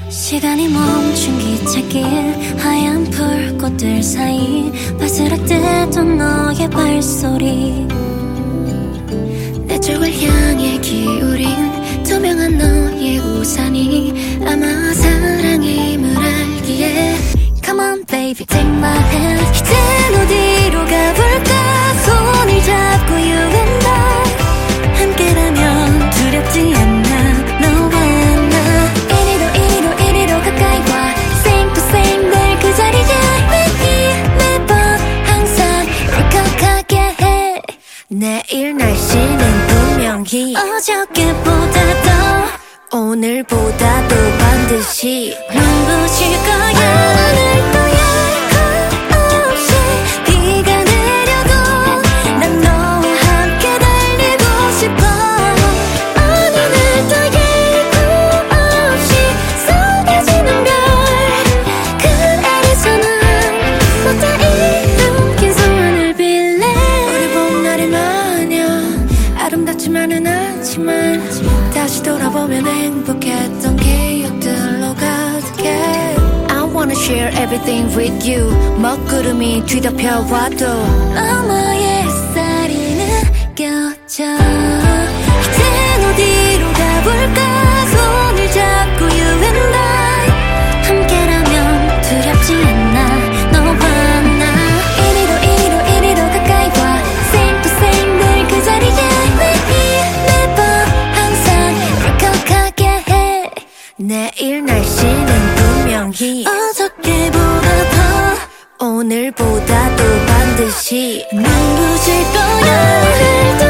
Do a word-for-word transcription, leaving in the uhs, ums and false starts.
시간이 멈춘 기찻길 하얀 불꽃들 사이 바스락대던 너의 발소리 내 쪽을 향해 기울인 투명한 너의 우산이 아마 사랑임을 알기에 Come on baby take my hand 이젠 어디로 가볼까 손을 잡고 you and I 함께라면 두렵지 않나 너와 나 이리로 이리로 이리로 가까이 와 Same to same 늘 그 자리에 매일 매번 항상 울컥하게 해 내일 날씨는 분명히 어저께보다 더 오늘보다 도 반드시 눈부실 거야 오늘 또 예고 없이 비가 내려도 난 너와 함께 달리고 싶어 어느 날 또 예고 없이 쏟아지는 별 그 아래서는 못다 이룬 소원을 빌래 우리 봄날이 마냥 아름답지만은 않지만 다시 돌아보면 행복했던 기억들로 가득해 I wanna share everything with you 먹구름이 뒤덮여와도 너머의 햇살이 느껴져 이젠 어디로 가볼까 손을 잡고 you and I 함께라면 두렵지 않나 너와 나 이리로 이리로 이리로 가까이 와 Same to same 늘 그 자리에 매일 매번 항상 울컥하게 해 내일 날씨는 분명히 어저께보다 더 오늘보다 도 반드시 눈부실 거야 오늘도